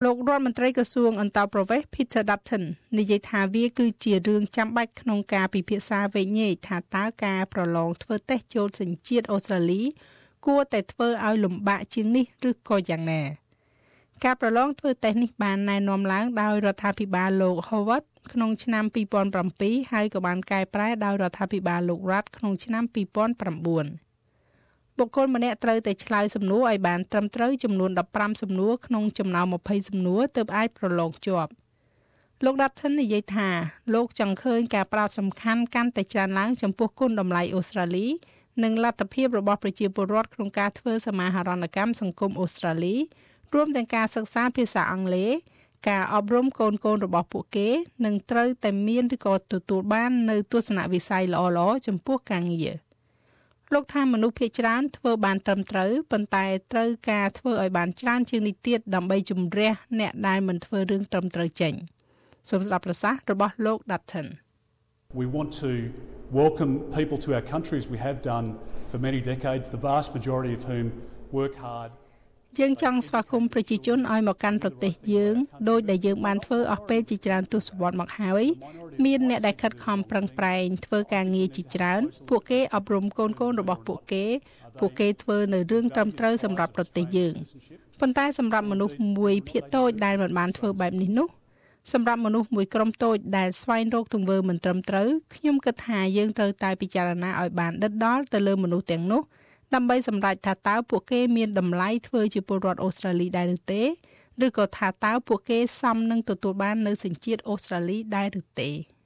លោករដ្ឋមន្ត្រីក្រសួងអន្តរប្រវេសន៍ Peter Dutton និយាយថាវាគឺជារឿងចាំបាច់ក្នុងការពិភាក្សាវែងញែកថាតើការប្រឡងធ្វើតេស្តចូលសញ្ជាតិអូស្ត្រាលីគួរតែធ្វើឲ្យលំបាកជាងនេះឬក៏យ៉ាងណាការប្រឡងធ្វើតេស្តនេះបានណែនាំឡើងដោយរដ្ឋាភិបាលលោក Howard ក្នុងឆ្នាំ2007ហើយក៏បានកែប្រែដោយរដ្ឋាភិបាលលោក Rudd ក្នុងឆ្នាំ2009បុគ្គលម្នាក់ត្រូវតែឆ្លើយសំណួរឲ្យបានត្រឹមត្រូវចំនួន15សំណួរក្នុងចំណោម20សំណួរទើបអាចប្រឡងជាប់លោក Dutton និយាយថាលោកចង់ឃើញការផ្ដោតសំខាន់កាន់តែច្រើនឡើងចំពោះគុណតម្លៃអូស្ត្រាលីនិងលទ្ធភាពរបស់ប្រជាពលរដ្ឋក្នុងការធ្វើសមាហរណកម្មសង្គមអូស្ត្រាលីរួមទាំងការសិក្សាភាសាអង់គ្លេសការអប់រំកូនៗរបស់ពួកគេនិងត្រូវតែមានឬក៏ទទួលបាននៅទស្សនវិស័យល្អៗចំពោះការងារលោកថាមនុស្សភាគច្រើនធ្វើបានត្រឹមត្រូវប៉ុន្តែត្រូវការធ្វើឲ្យបានច្រើនជាងនេះទៀតដើម្បីជំរះអ្នកដែលមិនធ្វើរឿងត្រឹមត្រូវចេញសូមស្ដាប់ប្រសាសន៍របស់លោក Dutton We want to welcome people to our country as we have done for many decades, the vast majority of whom work hard. យើងចង់ស្វាគមន៍ប្រជាជនឲ្យមកកាន់ប្រទេសយើងដោយដែលយើងបានធ្វើអស់ពេលជាច្រើនទសវត្សរ៍មកហើយមានអ្នកដែលខិតខំប្រឹងប្រែងធ្វើការងារជាច្រើនពួកគេអប់រំកូនៗរបស់ពួកគេធ្វើនៅរឿងត្រឹមត្រូវសម្រាប់ប្រទេសយើងប៉ុន្តែសម្រាប់មនុស្សមួយភាគតូចដែលមិនបានធ្វើបែបនេះនោះសម្រាប់មនុស្សមួយក្រុមតូចដែលស្វែងរកទង្វើមិនត្រឹមត្រូវខ្ញុំគិតថាយើងត្រូវតែពិចារណាឲ្យបានដិតដល់ទៅលើមនុស្សទាំងនោះដើម្បីសម្រេចថាតើពួកគេមានតម្លៃធ្វើជាពលរដ្ឋអូស្ត្រាលីដែរឬទេឬក៏ថាតើពួកគេសមនឹងទទួលបាននៅសញ្ជាតិអូស្ត្រាលីដែរឬទេ